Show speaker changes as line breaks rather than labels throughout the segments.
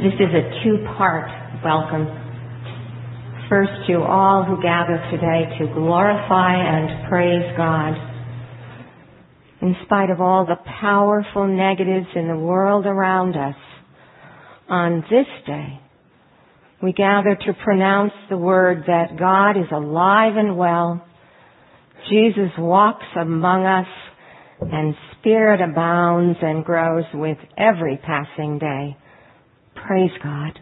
This is a two-part welcome. First, to all who gather today to glorify and praise God. In spite of all the powerful negatives in the world around us, on this day, we gather to pronounce the word that God is alive and well, Jesus walks among us, and Spirit abounds and grows with every passing day. Praise God.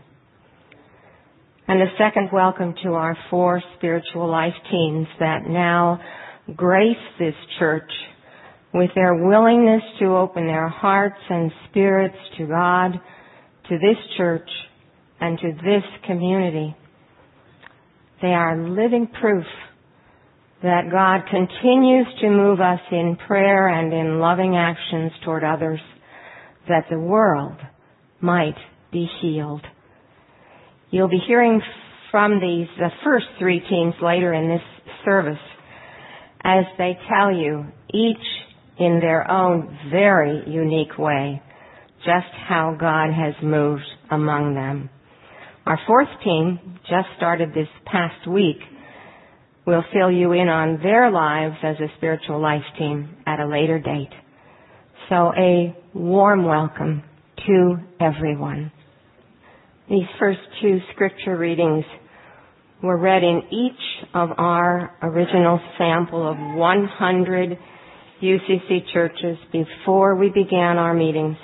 And a second welcome to our 4 spiritual life teams that now grace this church with their willingness to open their hearts and spirits to God, to this church, and to this community. They are living proof that God continues to move us in prayer and in loving actions toward others, that the world might be healed. You'll be hearing from the first 3 teams later in this service as they tell you, each in their own very unique way, just how God has moved among them. Our 4th team, just started this past week, will fill you in on their lives as a spiritual life team at a later date. So a warm welcome to everyone. These first 2 scripture readings were read in each of our original sample of 100 UCC churches before we began our meetings.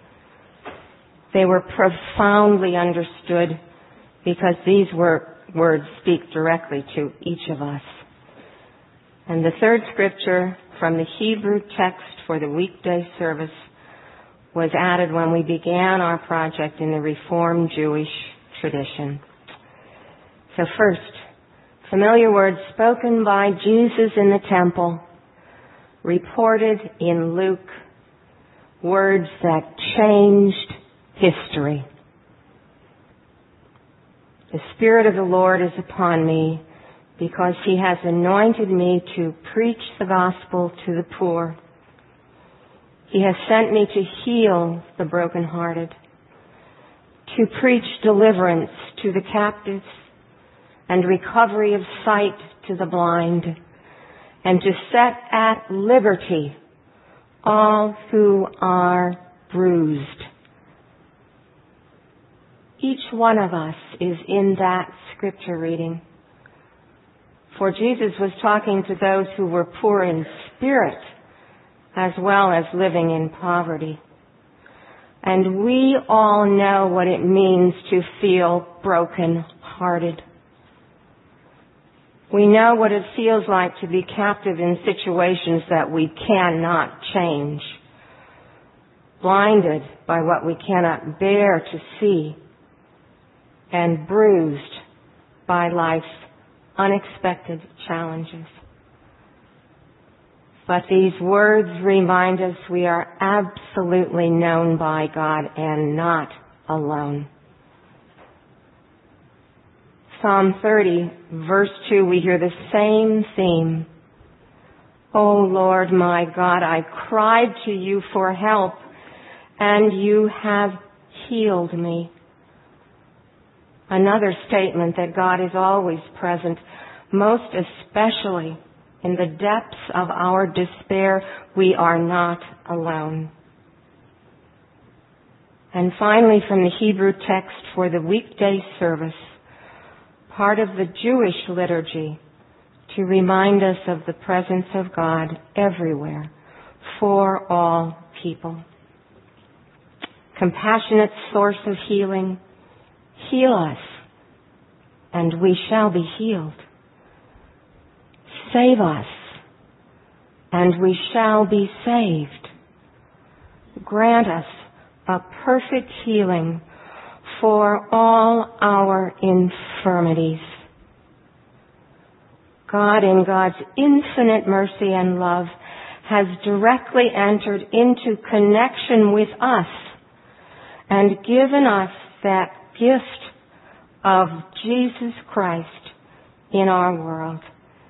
They were profoundly understood because these words speak directly to each of us. And the 3rd scripture from the Hebrew text for the weekday service was added when we began our project in the Reformed Jewish tradition. So first, familiar words spoken by Jesus in the temple, reported in Luke, words that changed history. The Spirit of the Lord is upon me because He has anointed me to preach the gospel to the poor. He has sent me to heal the brokenhearted, to preach deliverance to the captives and recovery of sight to the blind, and to set at liberty all who are bruised. Each one of us is in that scripture reading. For Jesus was talking to those who were poor in spirit, as well as living in poverty. And we all know what it means to feel broken-hearted. We know what it feels like to be captive in situations that we cannot change, blinded by what we cannot bear to see, and bruised by life's unexpected challenges. But these words remind us we are absolutely known by God and not alone. Psalm 30, verse 2, we hear the same theme. O Lord my God, I cried to you for help, and you have healed me. Another statement that God is always present, most especially in the depths of our despair. We are not alone. And finally, from the Hebrew text for the weekday service, part of the Jewish liturgy to remind us of the presence of God everywhere for all people. Compassionate source of healing, heal us, and we shall be healed. Save us, and we shall be saved. Grant us a perfect healing for all our infirmities. God, in God's infinite mercy and love, has directly entered into connection with us and given us that gift of Jesus Christ in our world.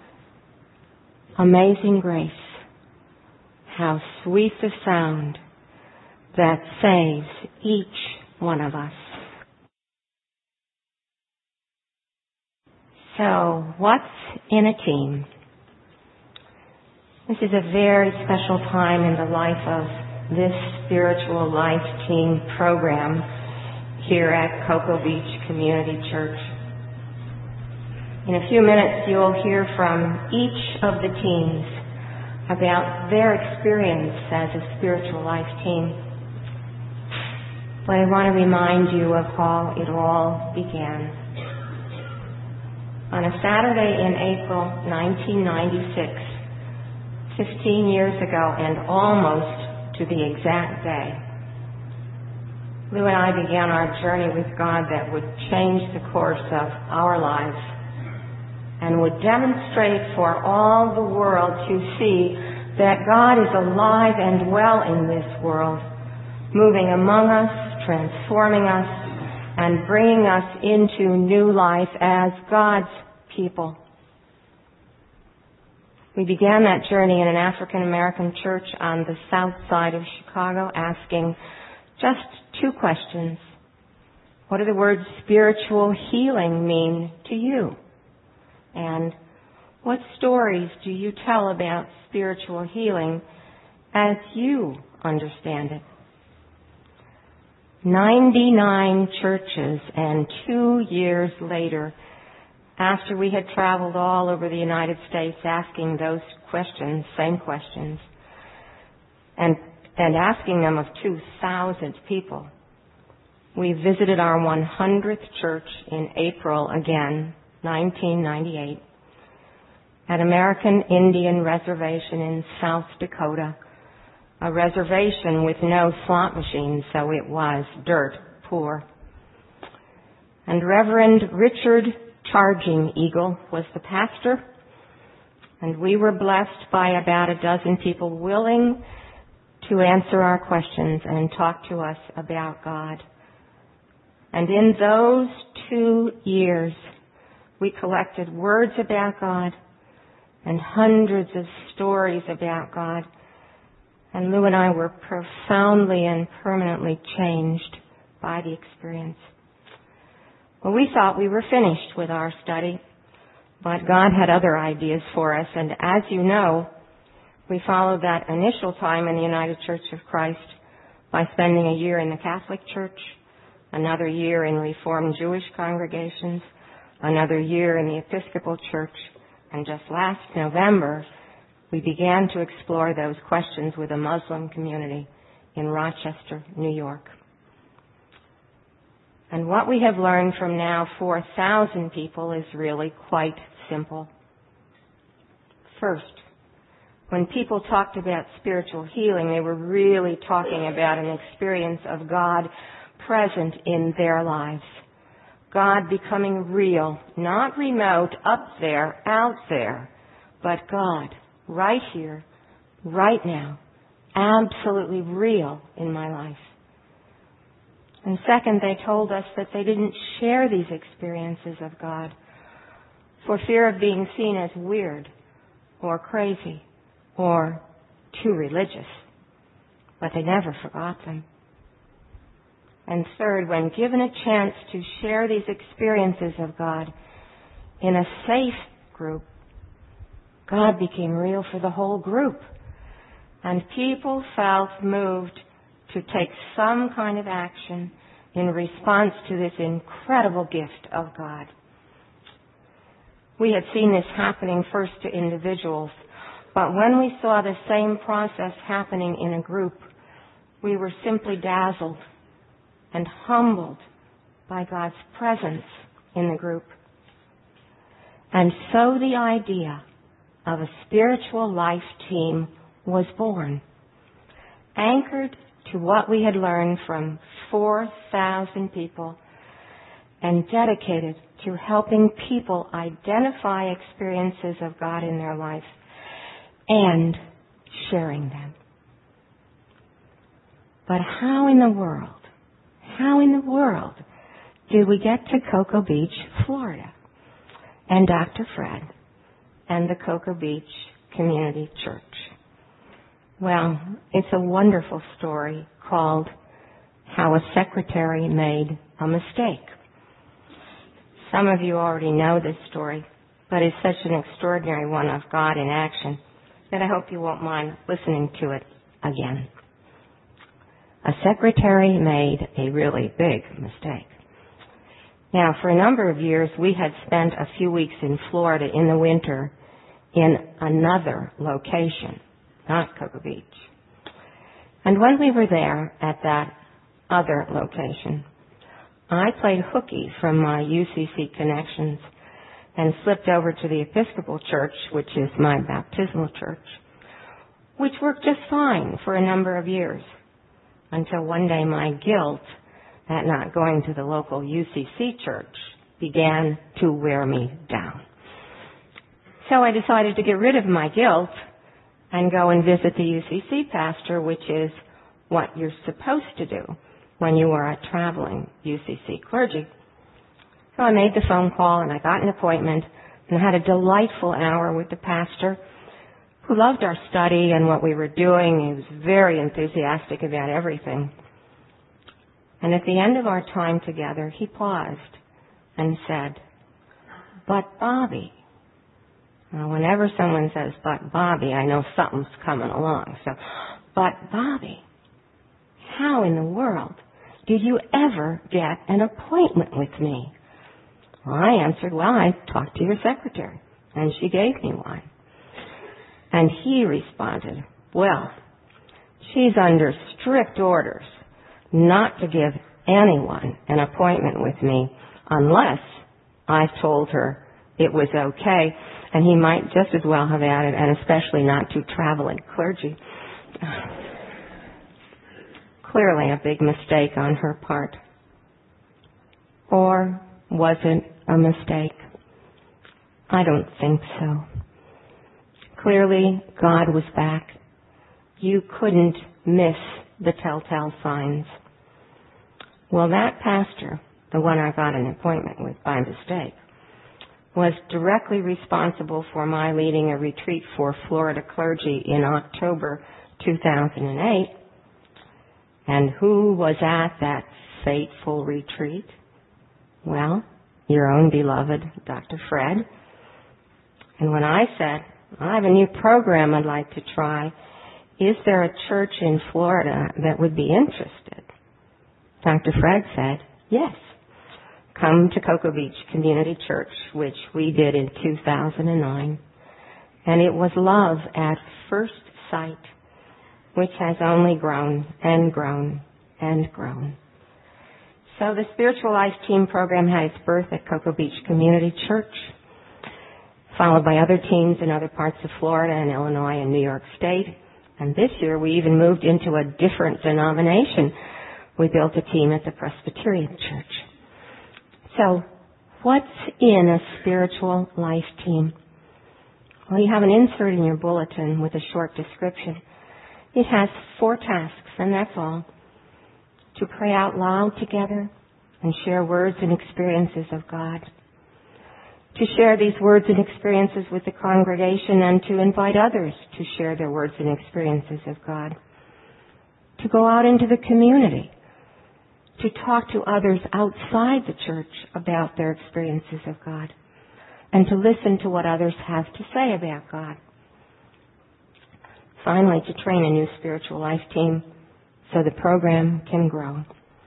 Amazing grace. How sweet the sound that saves each one of us. So, what's in a team? This is a very special time in the life of this Spiritual Life Team program here at Cocoa Beach Community Church. In a few minutes, you'll hear from each of the teams about their experience as a Spiritual Life Team. But I want to remind you of how it all began. On a Saturday in April 1996, 15 years ago and almost to the exact day, Lou and I began our journey with God that would change the course of our lives and would demonstrate for all the world to see that God is alive and well in this world, moving among us, transforming us, and bringing us into new life as God's people. We began that journey in an African American church on the south side of Chicago, asking just two questions. What do the words spiritual healing mean to you? And what stories do you tell about spiritual healing as you understand it? 99 churches, and 2 years later, after we had traveled all over the United States asking those questions, same questions, and asking them of 2,000 people, we visited our 100th church in April again, 1998, at American Indian Reservation in South Dakota, a reservation with no slot machines, so it was dirt poor. And Reverend Richard Charging Eagle was the pastor, and we were blessed by about a dozen people willing to answer our questions and talk to us about God. And in those 2 years, we collected words about God and hundreds of stories about God. And Lou and I were profoundly and permanently changed by the experience. Well, we thought we were finished with our study, but God had other ideas for us. And as you know, we followed that initial time in the United Church of Christ by spending a year in the Catholic Church, another year in Reformed Jewish congregations, another year in the Episcopal Church, and just last November, we began to explore those questions with a Muslim community in Rochester, New York. And what we have learned from now 4,000 people is really quite simple. First, when people talked about spiritual healing, they were really talking about an experience of God present in their lives. God becoming real, not remote, up there, out there, but God right here, right now, absolutely real in my life. And second, they told us that they didn't share these experiences of God for fear of being seen as weird or crazy or too religious. But they never forgot them. And third, when given a chance to share these experiences of God in a safe group, God became real for the whole group. And people felt moved to take some kind of action in response to this incredible gift of God. We had seen this happening first to individuals, but when we saw the same process happening in a group, we were simply dazzled and humbled by God's presence in the group. And so the idea of a spiritual life team was born, anchored to what we had learned from 4,000 people and dedicated to helping people identify experiences of God in their life and sharing them. But how in the world did we get to Cocoa Beach, Florida, and Dr. Fred and the Cocoa Beach Community Church? Well, it's a wonderful story called How a Secretary Made a Mistake. Some of you already know this story, but it's such an extraordinary one of God in action that I hope you won't mind listening to it again. A secretary made a really big mistake. Now, for a number of years, we had spent a few weeks in Florida in the winter in another location, not Cocoa Beach. And when we were there at that other location, I played hooky from my UCC connections and slipped over to the Episcopal Church, which is my baptismal church, which worked just fine for a number of years, until one day my guilt at not going to the local UCC church began to wear me down. So I decided to get rid of my guilt and go and visit the UCC pastor, which is what you're supposed to do when you are a traveling UCC clergy. So I made the phone call and I got an appointment and had a delightful hour with the pastor who loved our study and what we were doing. He was very enthusiastic about everything. And at the end of our time together, he paused and said, "But Bobby." Now, whenever someone says, "But Bobby," I know something's coming along. So, "But Bobby, how in the world did you ever get an appointment with me?" Well, I answered, "Well, I talked to your secretary, and she gave me one." And he responded, "Well, she's under strict orders not to give anyone an appointment with me unless I told her it was okay." And he might just as well have added, "and especially not to traveling clergy." Clearly a big mistake on her part. Or was it a mistake? I don't think so. Clearly, God was back. You couldn't miss the telltale signs. Well, that pastor, the one I got an appointment with by mistake, was directly responsible for my leading a retreat for Florida clergy in October 2008. And who was at that fateful retreat? Well, your own beloved Dr. Fred. And when I said, "I have a new program I'd like to try. Is there a church in Florida that would be interested?" Dr. Fred said, "Yes. Come to Cocoa Beach Community Church," which we did in 2009. And it was love at first sight, which has only grown and grown and grown. So the Spiritual Life Team program had its birth at Cocoa Beach Community Church, followed by other teams in other parts of Florida and Illinois and New York State. And this year we even moved into a different denomination. We built a team at the Presbyterian Church. So what's in a Spiritual Life Team? Well, you have an insert in your bulletin with a short description. It has 4 tasks, and that's all. To pray out loud together and share words and experiences of God. To share these words and experiences with the congregation and to invite others to share their words and experiences of God. To go out into the community. To talk to others outside the church about their experiences of God. And to listen to what others have to say about God. Finally, to train a new Spiritual Life Team so the program can grow.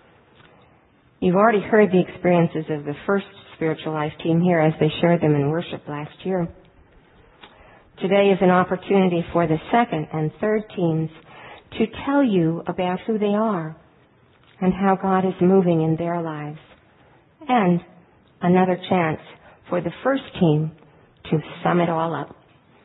You've already heard the experiences of the first Spiritual Life Team here as they shared them in worship last year. Today is an opportunity for the second and third teams to tell you about who they are and how God is moving in their lives. And another chance for the first team to sum it all up.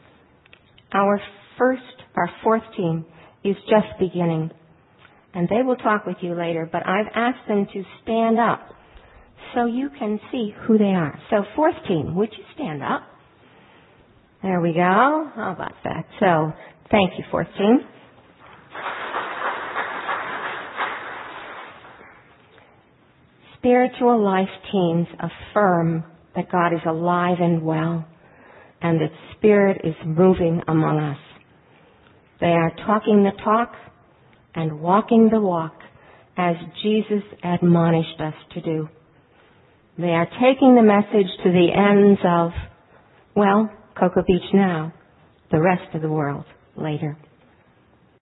Our fourth team is just beginning. And they will talk with you later, but I've asked them to stand up so you can see who they are. So fourth team, would you stand up? There we go. How about that? So thank you, fourth team. Spiritual Life Teams affirm that God is alive and well and that Spirit is moving among us. They are talking the talk and walking the walk as Jesus admonished us to do. They are taking the message to the ends of, well, Cocoa Beach now, the rest of the world later.